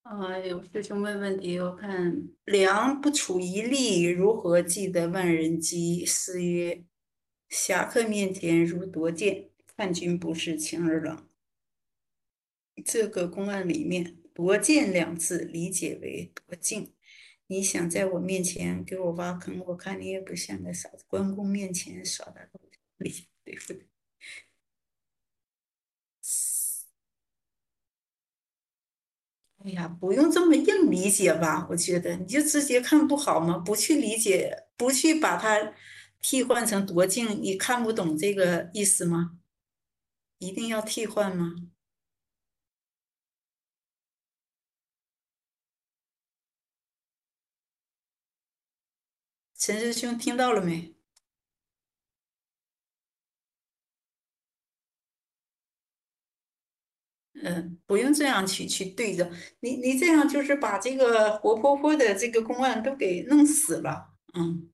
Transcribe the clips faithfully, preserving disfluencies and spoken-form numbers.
啊，有师兄问问题，我看良不处一利，如何计得万人机？诗曰：侠客面前如夺剑，看君不是情儿冷。这个公案里面"夺剑"两字理解为夺境。你想在我面前给我挖坑，我看你也不像个傻子。关公面前耍大刀，理解对不对？哎呀，不用这么硬理解吧？我觉得你就直接看不好吗？不去理解，不去把它替换成夺境，你看不懂这个意思吗？一定要替换吗？陈师兄听到了没？嗯，不用这样去去对着，你你这样就是把这个活泼泼的这个公案都给弄死了。嗯，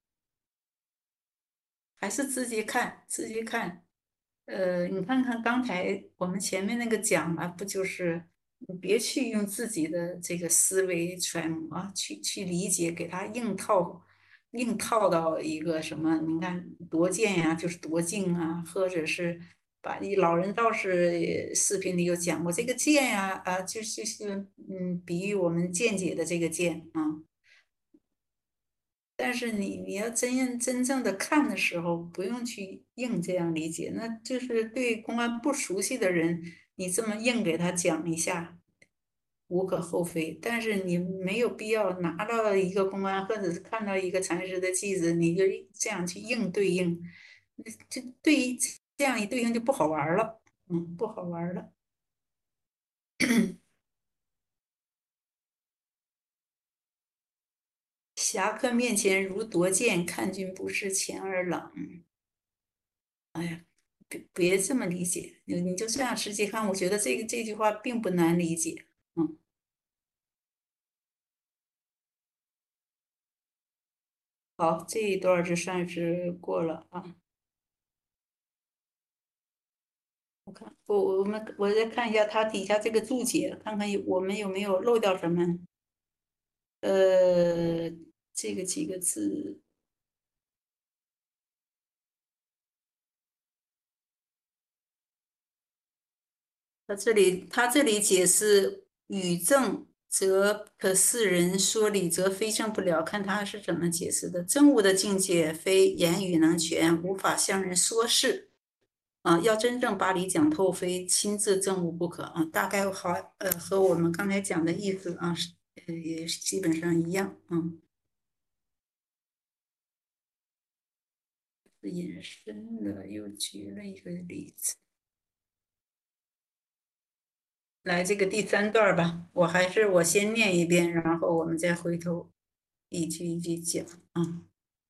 还是自己看，自己看。呃，你看看刚才我们前面那个讲了，不就是你别去用自己的这个思维揣摩啊，去去理解，给他硬套，硬套到一个什么？你看夺剑呀，就是夺境啊，或者是把一老人道士视频里有讲过这个剑呀，啊，就是是嗯，比喻我们见解的这个剑啊。但是你你要真正真正的看的时候，不用去硬这样理解，那就是对公安不熟悉的人，你这么硬给他讲一下，无可厚非。但是你没有必要拿到一个公安，或者是看到一个禅师的句子，你就这样去硬对应，那这对于这样一对应就不好玩儿了，嗯，不好玩儿了。侠客面前如夺剑，看君不是钱儿冷。别别这么理解，你你就这样实际看，我觉得这个这句话并不难理解。嗯，好，这一段儿就算是过了啊。我看我我们我再看一下它底下这个注解，看看有我们有没有漏掉什么。呃，这个几个字，它这里它这里解释语正则可示人，说理则非正不了。看他是怎么解释的。正悟的境界，非言语能全，无法向人说事。啊，要真正把理讲透，非亲自证悟不可啊。大概好，呃，和我们刚才讲的意思啊，是呃，也是基本上一样。嗯，引申了，又举了一个例子。来，这个第三段儿吧，我还是我先念一遍，然后我们再回头一句一句讲啊。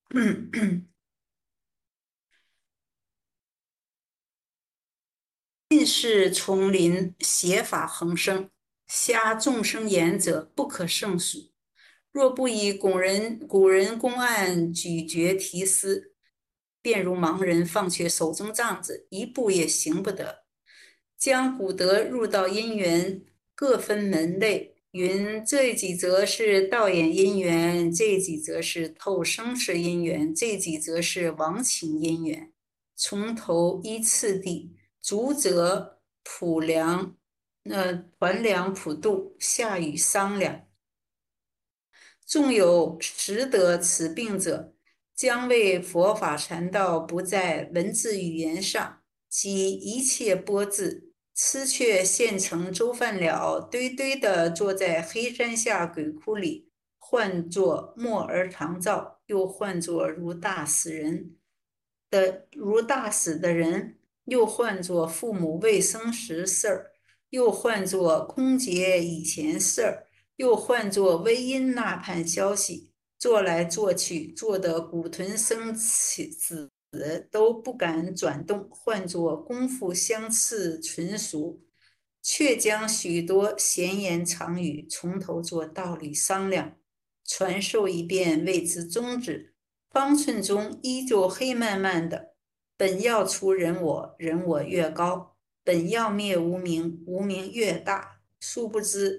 尽是丛林，邪法横生，瞎众生言者不可胜数。若不以古人古人公案咀嚼提思，便如盲人放却手中杖子，一步也行不得。将古德入道因缘，各分门类。云这几则是道眼因缘，这几则是透生死因缘，这几则是亡情因缘。从头依次第，逐则普量，呃，团量普度，下与商量。纵有识得此病者，将为佛法禅道不在文字语言上，即一切波字。痴却现成粥饭了，堆堆的坐在黑山下鬼窟里，唤作默而常照，又唤作如大死人的如大死的人，又唤作父母未生时事儿，又唤作空劫以前事儿。又唤作微音呐判消息，做来做去，做得骨臀生子都不敢转动，唤作功夫相似纯熟，却将许多闲言长语从头做道理商量，传授一遍为之宗旨。方寸中依旧黑漫漫的，本要除人我，人我越高；本要灭无名，无名越大。殊不知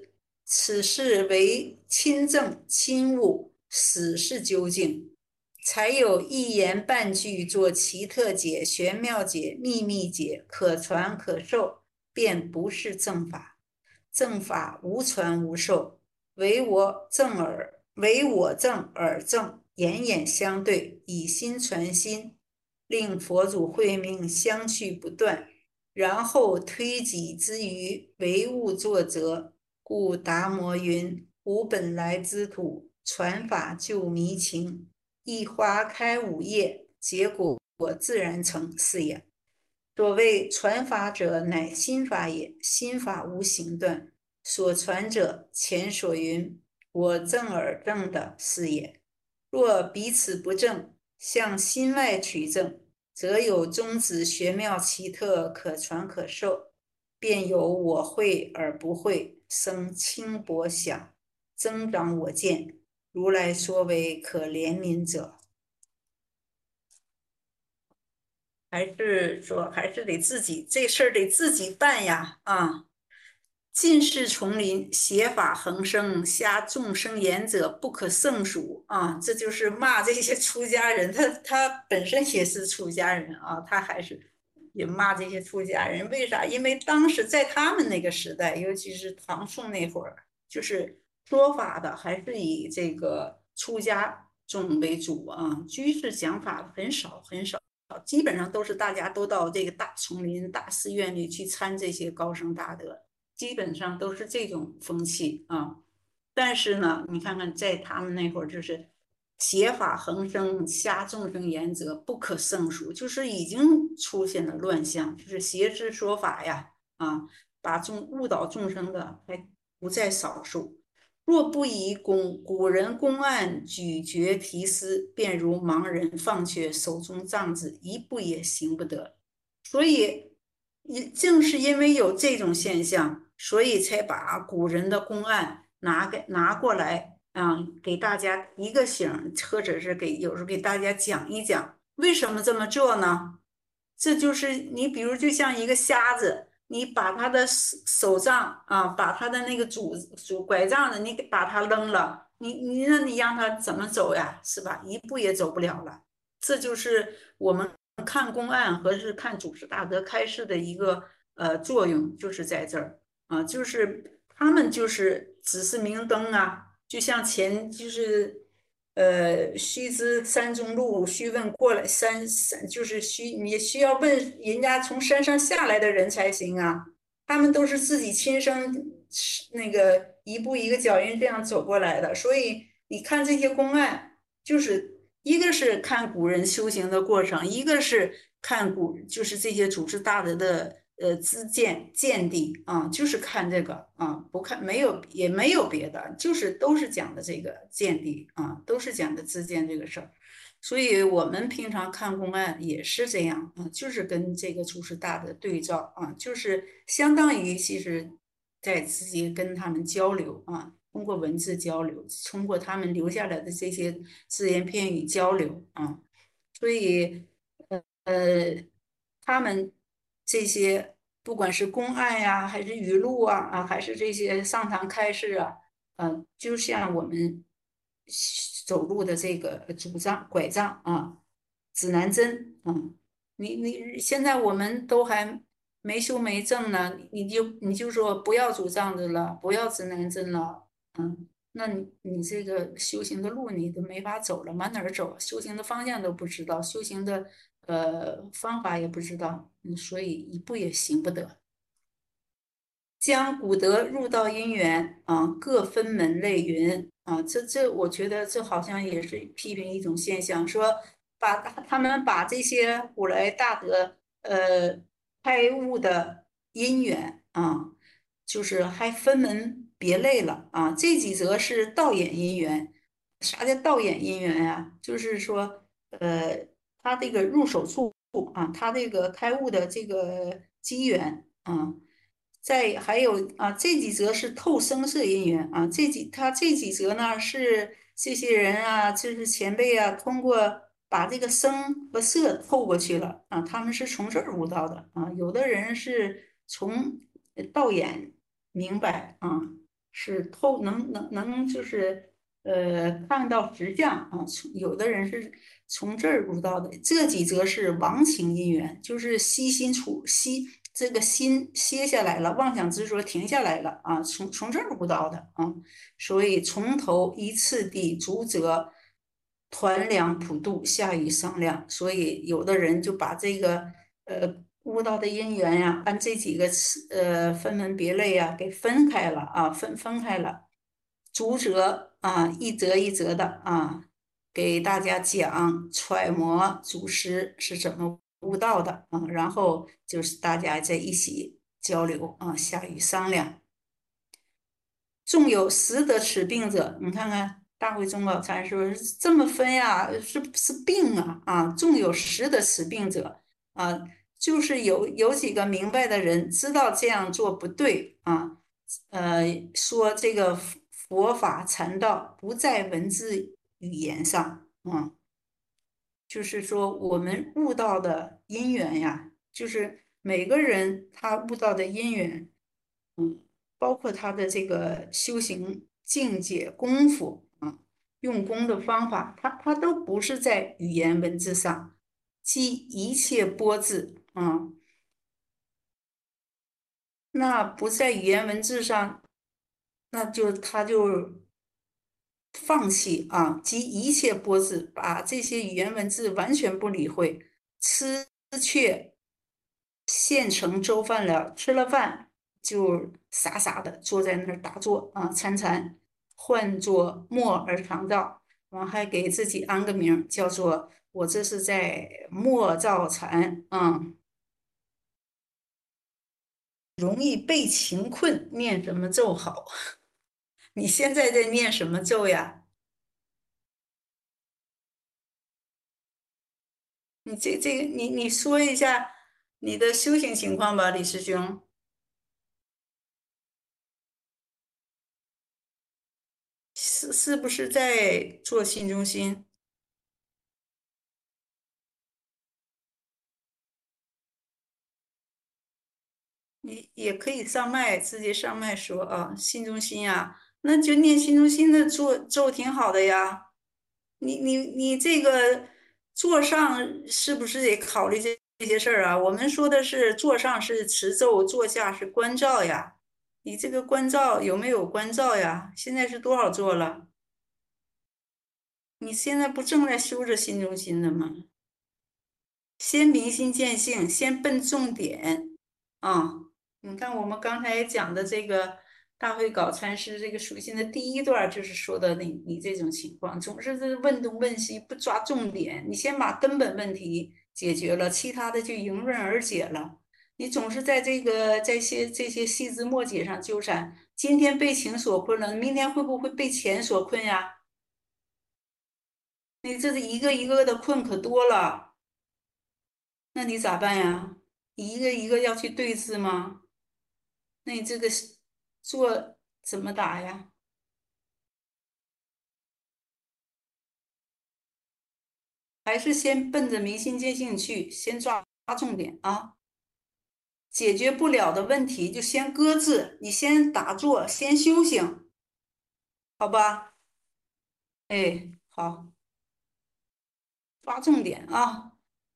此事为亲证亲悟，死是究竟。才有一言半句作奇特解、玄妙解、秘密解，可传可授，便不是正法。正法无传无授，唯我正耳，唯我正耳正，眼眼相对，以心传心，令佛祖慧命相续不断，然后推己之余，唯物作则。故达摩云：吾本来之土，传法救迷情。一花开五叶，结果自然成，是也。所谓传法者，乃心法也。心法无形断，所传者，前所云：我正而正的，是也。若彼此不正，向心外取正，则有宗旨玄妙奇特，可传可授，便有我会而不会，生轻薄想，增长我见。如来说为可怜悯者。还是说，还是得自己这事儿得自己办呀啊！尽是丛林，邪法横生，瞎众生言者不可胜数啊！这就是骂这些出家人，他他本身也是出家人啊，他还是也骂这些出家人。为啥？因为当时在他们那个时代，尤其是唐宋那会儿，就是说法的还是以这个出家众为主啊，居士讲法很少很少。基本上都是大家都到这个大丛林、大寺院里去参这些高僧大德，基本上都是这种风气啊。但是呢，你看看在他们那会儿，就是邪法横生，瞎众生言者不可胜数，就是已经出现了乱象，就是邪知说法呀，啊，把众误导众生的还不在少数。若不以古古人公案咀嚼提思，便如盲人放却手中杖子，一步也行不得。所以，也正是因为有这种现象，所以才把古人的公案拿给拿过来，啊，给大家提个醒，或者是给有时候给大家讲一讲，为什么这么做呢？这就是你，比如就像一个瞎子。你把他的手手杖啊，把他的那个拄拄拐杖的，你给把他扔了，你你那你让他怎么走呀？是吧？一步也走不了了。这就是我们看公案和是看祖师大德开示的一个呃作用，就是在这儿啊，就是他们就是只是明灯啊，就像前就是呃，须知山中路，须问过来山山，就是需你需要问人家从山上下来的人才行啊。他们都是自己亲身那个一步一个脚印这样走过来的，所以你看这些公案，就是一个是看古人修行的过程，一个是看古就是这些祖师大德的呃知见见地啊，就是看这个啊，不看没有也没有别的，就是都是讲的这个见地啊，都是讲的知见这个事儿。所以我们平常看公案也是这样啊，就是跟这个祖师大德对照啊，就是相当于其实在直接跟他们交流啊，通过文字交流，通过他们留下来的这些只言片语交流啊，所以呃，他们这些不管是公案呀，还是语录啊，啊，还是这些上堂开示啊，嗯、就像我们走路的这个拄杖、拐杖啊，指南针，嗯，你你现在我们都还没修没证呢，你就你就说不要拄杖子了，不要指南针了，嗯，那你你这个修行的路你都没法走了，往哪儿走？修行的方向都不知道，修行的呃方法也不知道，嗯，所以一步也行不得。将古德入道因缘啊，各分门类云啊，这这，我觉得这好像也是批评一种现象，说把他们把这些古来大德呃开悟的因缘啊，就是还分门别类了啊。这几则是道眼因缘，啥叫道眼因缘呀？就是说呃，他这个入手处啊，他这个开悟的这个机缘啊。再还有啊，这几则是透生色因缘啊，这几他这几则呢是这些人啊，就是前辈啊，通过把这个声和色透过去了啊，他们是从这儿悟到的啊，有的人是从呃道眼明白啊， 是透能能能就是呃看到实相啊。从有的人是从这儿入道的，这几则是忘情因缘，就是悉心处悉这个心歇下来了，妄想执着停下来了啊，从从这儿入道的啊。所以从头一次地逐则团量普度，下与商量。所以有的人就把这个呃悟道的因缘呀，按这几个词呃分门别类呀给分开了啊，分分开了，逐则啊一则一则的啊给大家讲揣摩祖师是怎么悟道的啊，然后就是大家在一起交流啊，下与商量。纵有识得此病者，你看看大会宗宝禅说是这么分呀，是是病啊啊！纵有识得此病者啊，就是有有几个明白的人知道这样做不对啊，呃，说这个佛法禅道不在文字语言上啊，就是说我们悟道的因缘呀，就是每个人他悟道的因缘。嗯，包括他的这个修行境界、功夫啊，用功的方法，他他都不是在语言文字上，即一切波字啊，那不在语言文字上，那就他就放弃啊，即一切波字，把这些语言文字完全不理会，吃却现成粥饭了，吃了饭就傻傻的坐在那儿打坐啊，参禅，唤作默而常照，完还给自己安个名儿叫做我这是在默照禅啊，容易被情困，念什么咒好？你现在在念什么咒呀？你这这个，你你说一下你的修行情况吧，李师兄，是是不是在做新中心？你也可以上麦，直接上麦说啊，新中心呀，那就念新中心的咒咒挺好的呀。你你你这个座上是不是得考虑这这些事儿啊？我们说的是座上是持咒，座下是观照呀。你这个观照有没有观照呀？现在是多少座了？你现在不正在修着新中心的吗？先明心见性，先奔重点啊！你看我们刚才讲的这个大会搞禅师这个属性的第一段，就是说的你你这种情况，总是是问东问西，不抓重点。你先把根本问题解决了，其他的就迎刃而解了。你总是在这个这些这些细枝末节上纠缠，今天被情所困了，明天会不会被钱所困呀？你这是一个一个的困可多了。那你咋办呀？你一个一个要去对峙吗？那你这个是做怎么打呀？还是先奔着明心见性去，先抓抓重点啊！解决不了的问题就先搁置，你先打坐，先修行，好吧？哎，好，抓重点啊！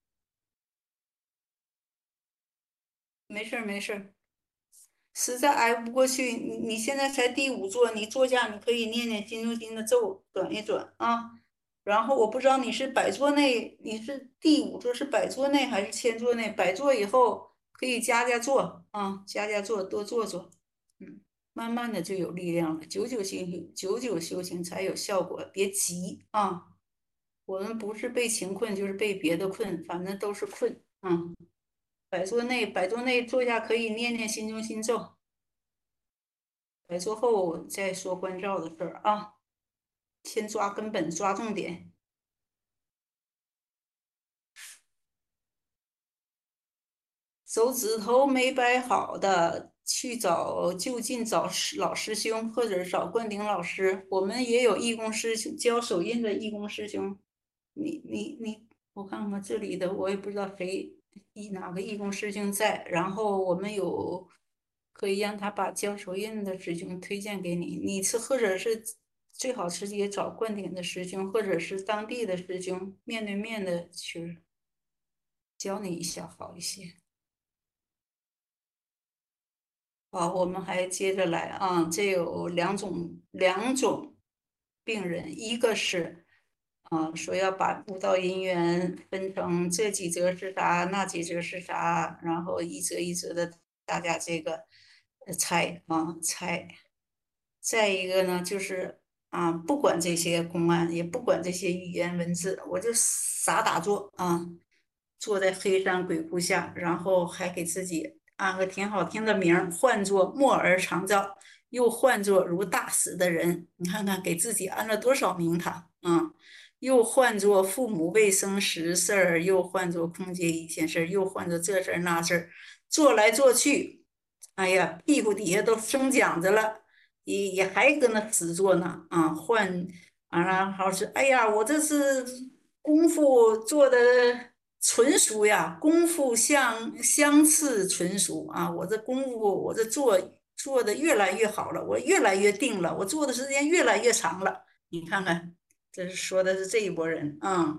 没事儿没事儿，实在挨不过去，你你现在才第五座，你坐下你可以念念心中心的咒，转一转啊。然后我不知道你是百座内，你是第五座是百座内还是千座内？百座以后可以加加坐啊，加加坐，多坐坐，嗯，慢慢的就有力量了。久久修行，久久修行才有效果，别急啊。我们不是被情困，就是被别的困，反正都是困。嗯，百座内，百座内坐下可以念念心中心咒。来做后再说关照的事儿啊，先抓根本，抓重点。手指头没摆好的，去找就近找师老师兄，或者是找灌顶老师。我们也有义工师兄教手印的义工师兄。你你你，我看看这里的，我也不知道谁一哪个义工师兄在。然后我们有。 可以让他把教授印的师兄推荐给你，你是或者是最好直接找灌顶的师兄，或者是当地的师兄，面对面的去教你一下好一些。好，我们还接着来啊，这有两种两种病人，一个是啊说要把舞蹈音源分成这几则是啥，那几则是啥，然后一则一则的大家这个呃猜啊猜。再一个呢，就是啊，不管这些公案，也不管这些语言文字，我就傻打坐啊，坐在黑山鬼谷下，然后还给自己安个挺好听的名儿，唤作默儿常照，又唤作如大死的人。你看看，给自己安了多少名堂啊！又唤作父母未生时事儿，又唤作空姐一件事儿，又唤作这事儿那事儿，做来做去，哎呀，屁股底下都生茧子了。也也还搁那死做呢啊，换啊，然后是哎呀，我这是功夫做的纯熟呀，功夫相相次纯熟啊，我这功夫我这做做的越来越好了，我越来越定了，我做的时间越来越长了。你看看，这是说的是这一拨人啊。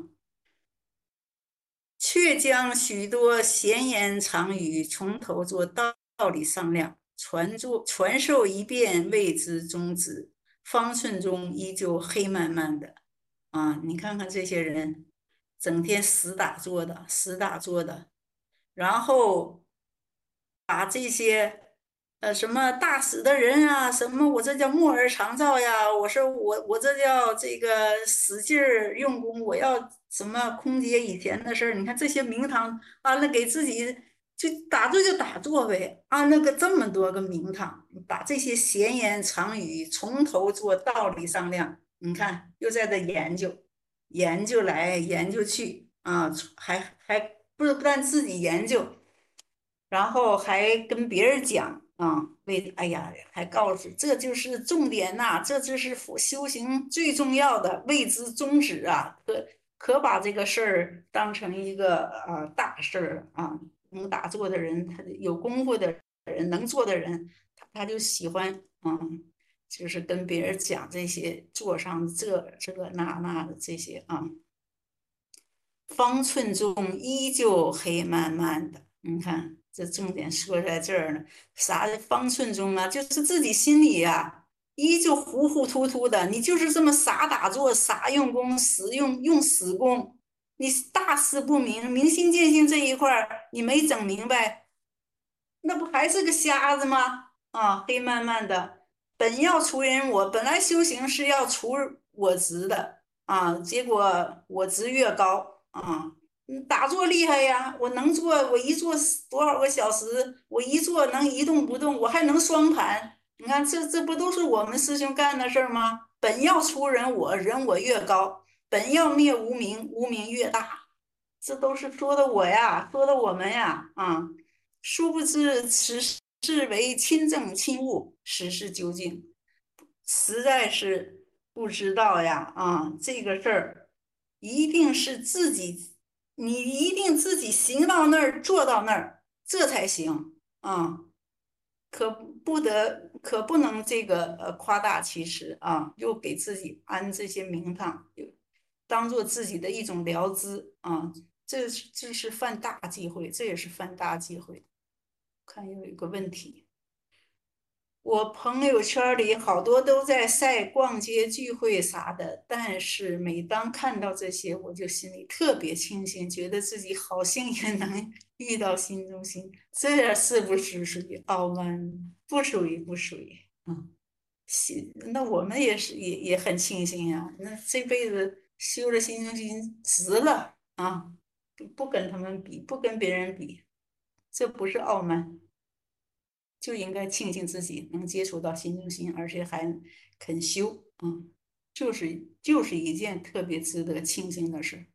却将许多闲言长语从头做道道理商量，传作传授一遍，谓之宗旨。方寸中依旧黑漫漫的啊！你看看这些人，整天死打坐的，死打坐的，然后把这些呃什么大死的人啊，什么我这叫木耳长照呀，我说我我这叫这个使劲儿用功，我要什么空姐以前的事儿，你看这些名堂安了给自己就打坐就打坐呗，安了个这么多个名堂，把这些闲言长语从头做道理商量，你看又在这研究研究来研究去啊，还还不是不但自己研究。然后还跟别人讲啊，为哎呀，还告诉这就是重点呐、这就是佛修行最重要的谓之宗旨啊，可可把这个事儿当成一个啊大事儿啊，能打坐的人，他有功夫的人，能做的人，他他就喜欢嗯，就是跟别人讲这些座上这这那那的这些啊。方寸中依旧黑漫漫的。你看，这重点说在这儿呢。啥的方寸中啊？就是自己心里呀、依旧糊糊涂涂的。你就是这么傻打坐、傻用功、死用用死功，你大事不明，明心见性这一块儿你没整明白，那不还是个瞎子吗？啊，黑漫漫的，本要除人我，本来修行是要除我执的啊，结果我执越高啊，嗯打坐厉害呀，我能坐，我一坐多少个小时，我一坐能一动不动，我还能双盘，你看这这不都是我们师兄干的事儿吗？本要除人我，人我越高；本要灭无名，无名越大。这都是说的我呀，说的我们呀，啊。殊不知此事为亲证亲悟，实事究竟，实在是不知道呀啊！这个事儿一定是自己，你一定自己行到那儿，做到那儿，这才行啊！可不得，可不能这个呃夸大其词啊！又给自己安这些名堂，又当做自己的一种疗资啊！这是这是犯大忌讳，这也是犯大忌讳。看有一个问题，我朋友圈里好多都在晒逛街聚会啥的，但是每当看到这些，我就心里特别庆幸，觉得自己好幸运能遇到新中心。这是不是属于傲慢？不属于，不属于。嗯，新那我们也是也也很庆幸呀、那这辈子修了新中心值了啊！不不跟他们比，不跟别人比，这不是傲慢。就应该庆幸自己能接触到新中心，而且还肯修，嗯，就是就是一件特别值得庆幸的事。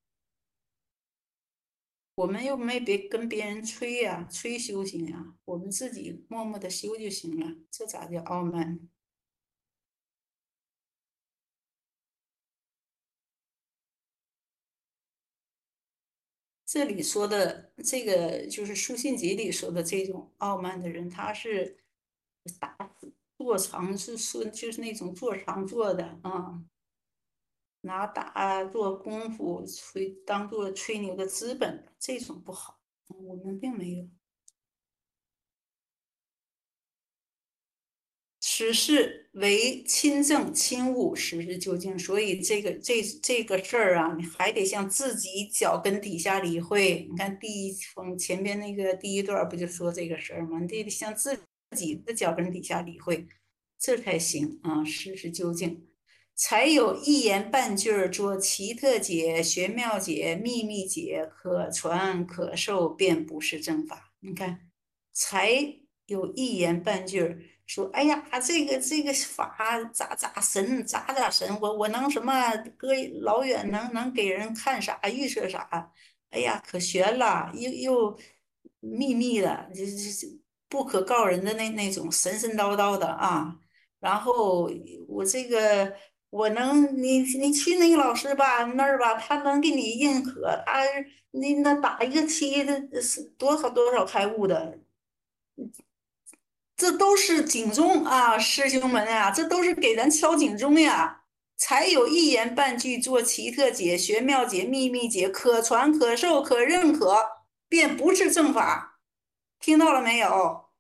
我们又没别跟别人吹呀、吹修行呀、我们自己默默的修就行了，这咋叫傲慢？这里说的这个就是书信集里说的这种傲慢的人，他是打坐长是说就是那种坐长坐的啊，拿打坐功夫吹当做吹牛的资本，这种不好。嗯我们并没有。此事为亲政亲务，实事究竟。所以这个这这个事儿啊，你还得向自己脚跟底下理会。你看第一封前边那个第一段不就说这个事儿吗？你得向自己的脚跟底下理会，这才行啊，实事究竟。才有一言半句儿做奇特解、玄妙解、秘密解，可传可授，便不是正法。你看，才有一言半句儿说，哎呀，这个这个法咋咋神，咋咋神，我我能什么隔老远能能给人看啥，预测啥？哎呀，可玄了，又又秘密的，这这这不可告人的那那种神神叨叨的啊。然后我这个我能，你你去那个老师吧那儿吧，他能给你认可，他那那打一个七的是多少多少开悟的，这都是警钟啊，师兄们啊，这都是给咱敲警钟呀。才有一言半句做奇特解、玄妙解、秘密解，可传可授可认可，便不是正法。听到了没有？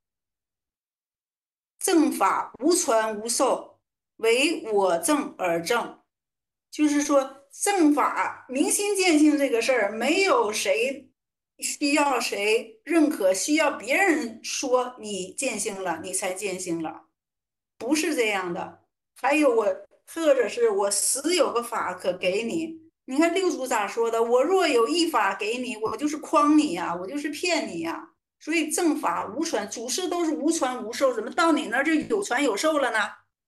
正法无传无授，唯我正而正。就是说，正法明心见性这个事儿，没有谁需要谁认可，需要别人说你见性了，你才见性了，不是这样的。还有我，或者是我实有个法可给你。你看六祖咋说的？我若有一法给你，我就是诓你呀、我就是骗你呀、所以正法无传，祖师都是无传无授，怎么到你那儿就有传有授了呢？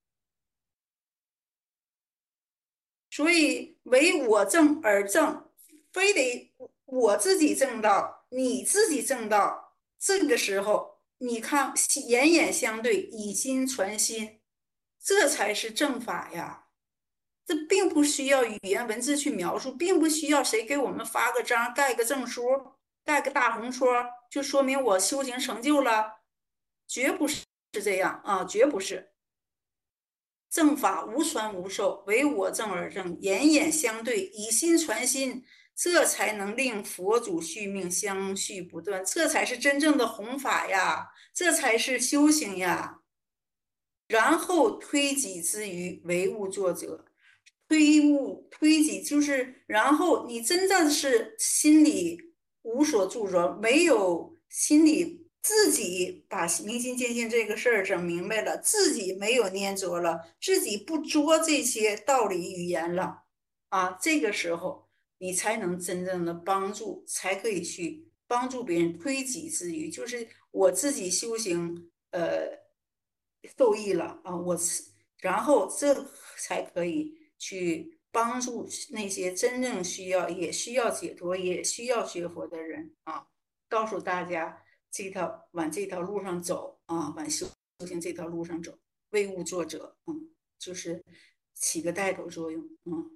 所以唯我正而正，非得我自己正道，你自己正道。这个时候，你看眼眼相对，以心传心，这才是正法呀。这并不需要语言文字去描述，并不需要谁给我们发个章、盖个证书、盖个大红戳，就说明我修行成就了，绝不是这样啊，绝不是。正法无传无授，唯我正而正，眼眼相对，以心传心，这才能令佛祖续命，相续不断，这才是真正的弘法呀，这才是修行呀。然后推己之余，唯物作者。推物推己就是，然后你真正是心里无所著着，没有心里自己把明心见性这个事儿整明白了，自己没有粘着了，自己不作这些道理语言了啊，这个时候你才能真正的帮助，才可以去帮助别人。推己之余，就是我自己修行，呃，受益了啊，我然后这才可以去帮助那些真正需要、也需要解脱、也需要学佛的人啊，告诉大家这条往这条路上走啊，往修修行这条路上走，为物作者，嗯，就是起个带头作用，嗯，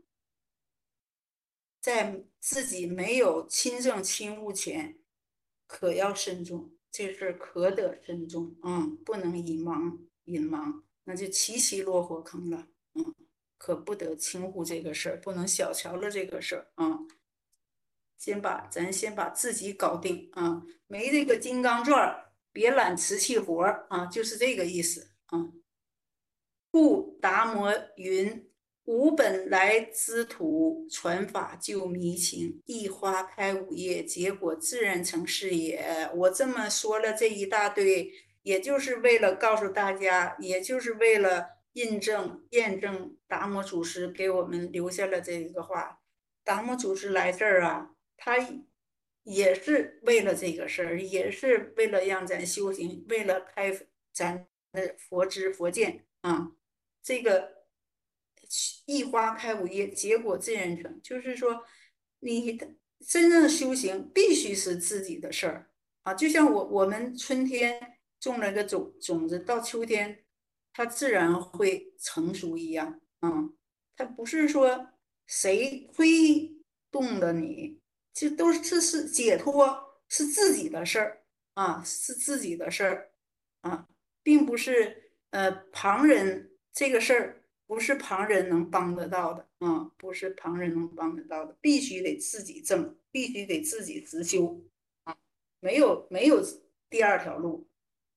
在自己没有亲证亲悟前，可要慎重，这事儿可得慎重，嗯，不能隐盲隐盲，那就齐齐落火坑了，嗯，可不得轻忽这个事儿，不能小瞧了这个事儿，嗯，先把咱先把自己搞定啊，没这个金刚钻儿，别揽瓷器活儿啊，就是这个意思啊。故达摩云：吾本来之土，传法救迷情，一花开五叶，结果自然成是也。我这么说了这一大堆，也就是为了告诉大家，也就是为了印证、验证达摩祖师给我们留下了这个话。达摩祖师来这儿啊，他也是为了这个事儿，也是为了让咱修行，为了开咱的佛知佛见啊。这个一花开五叶，结果自然成，就是说，你真正的修行必须是自己的事儿啊。就像我我们春天种了个种种子，到秋天它自然会成熟一样啊。它不是说谁推动了你，这都是这是解脱，是自己的事儿啊，是自己的事儿啊。 并不是呃旁人这个事儿不是旁人能帮得到的啊，不是旁人能帮得到的，必须得自己挣，必须得自己自修啊，没有没有第二条路。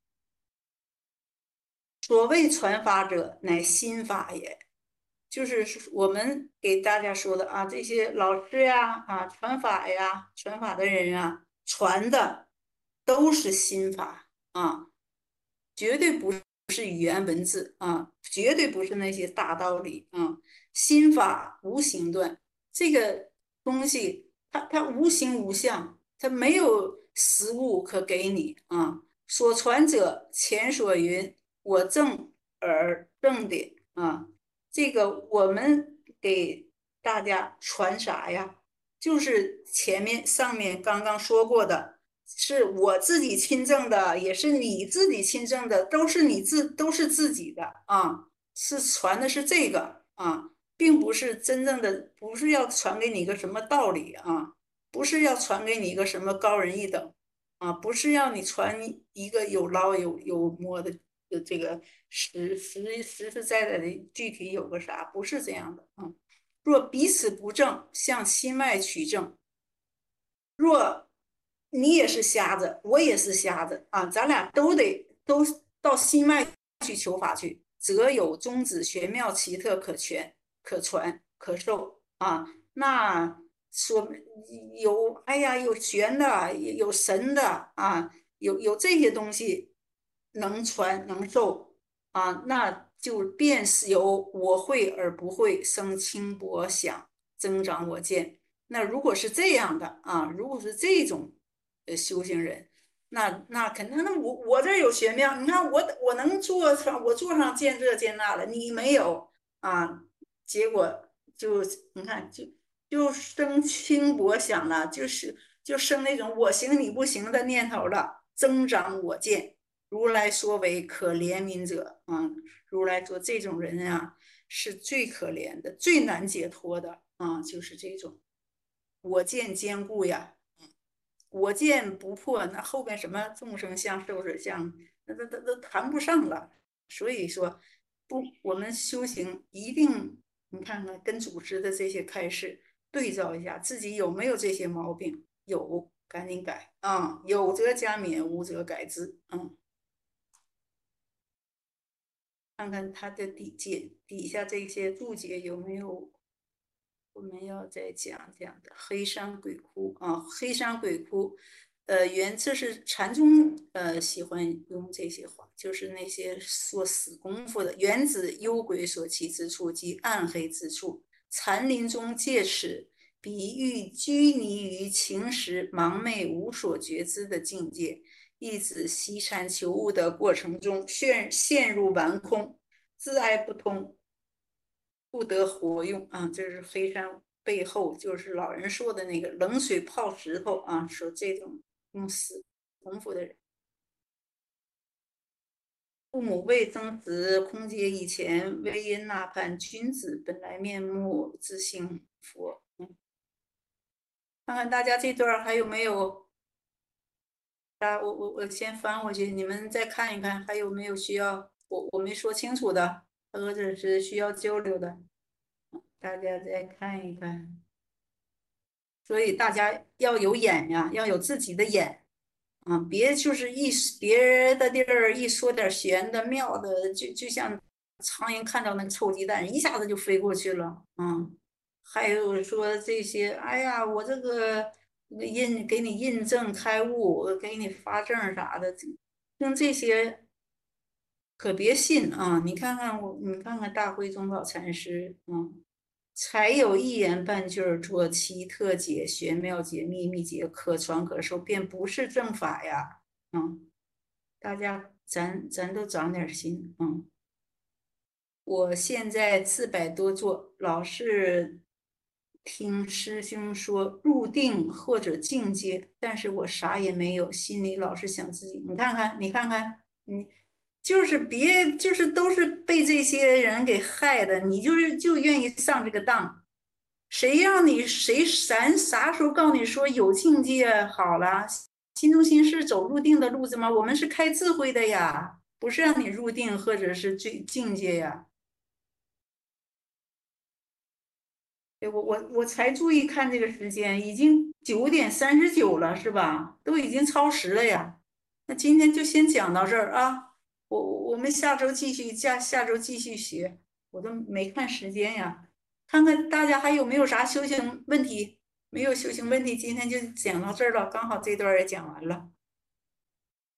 所谓传法者，乃心法也。就是我们给大家说的啊，这些老师呀，啊，传法呀，传法的人啊，传的都是心法啊，绝对不是语言文字啊，绝对不是那些大道理啊。心法无形断，这个东西它它无形无相，它没有实物可给你啊。所传者，前所云：我正而正典啊。这个我们给大家传啥呀？就是前面上面刚刚说过的，是我自己亲证的，也是你自己亲证的，都是你自都是自己的啊，是传的是这个啊，并不是真正的，不是要传给你一个什么道理啊，不是要传给你一个什么高人一等啊，不是要你传一个有捞有有摸的的这个实实实实在在的具体有个啥，不是这样的啊。若彼此不正，向心外取正。若你也是瞎子，我也是瞎子啊，咱俩都得都到心外去求法去，则有宗旨玄妙奇特可全、可传、可受啊。那说有，哎呀，有玄的，有神的啊，有有这些东西能传能受啊，那就便是由我会而不会生轻薄想，增长我见。那如果是这样的啊，如果是这种呃修行人，那那肯定，那我我这有玄妙，你看我我能做上，我做上见这见那了，你没有啊，结果就你看就就生轻薄想了，就是就生那种我行你不行的念头了，增长我见。如来说为可怜悯者啊，如来说这种人啊是最可怜的，最难解脱的啊，就是这种。我见坚固呀，我见不破，那后边什么众生相、寿者相，那都都都谈不上了。所以说，不，我们修行一定，你看看跟祖师的这些开示对照一下，自己有没有这些毛病？有，赶紧改啊！有则加勉，无则改之。嗯，看看他的底解底下这些注解有没有我们要再讲讲的黑山鬼哭啊，黑山鬼哭，呃，原这是禅宗呃喜欢用这些话，就是那些做死功夫的，原指幽鬼所起之处及暗黑之处，禅林中借此比喻拘泥于情识盲昧无所觉知的境界，意指习禅求悟的过程中陷陷入顽空，自爱不通。不得活用啊，这是黑山背后就是老人说的那个冷水泡石头啊，说这种用死功夫的人，父母未曾子，空劫以前，微因那畔君子本来面目，自性佛。嗯，看看大家这段还有没有？啊，我我我先翻回去，你们再看一看，还有没有需要我我没说清楚的，或者是需要交流的，大家再看一看。所以大家要有眼呀，要有自己的眼啊，别就是一别的地儿一说点玄的妙的，就就像苍蝇看到那个臭鸡蛋，一下子就飞过去了。嗯，还有说这些，哎呀，我这个印给你印证开悟，我给你发证啥的，用这些可别信啊！你看看我，你看看大慧宗宝禅师，嗯。才有一言半句儿做奇特解、玄妙解、秘密解，可传可受，便不是正法呀。嗯，大家咱咱都长点心。嗯，我现在四百多座，老是听师兄说入定或者境界，但是我啥也没有，心里老是想自己。你看看，你看看，你就是别就是都是被这些人给害的，你就是就愿意上这个当。谁让你谁咱啥时候告诉你说有境界好了？心中心是走入定的路子吗？我们是开智慧的呀。 不是让你入定或者是最境界呀。对，我我我才注意看这个时间，已经九点三十九了，是吧？都已经超时了呀。那今天就先讲到这儿啊，我我们下周继续下下周继续学，我都没看时间呀，看看大家还有没有啥修行问题？没有修行问题，今天就讲到这儿了，刚好这段儿也讲完了。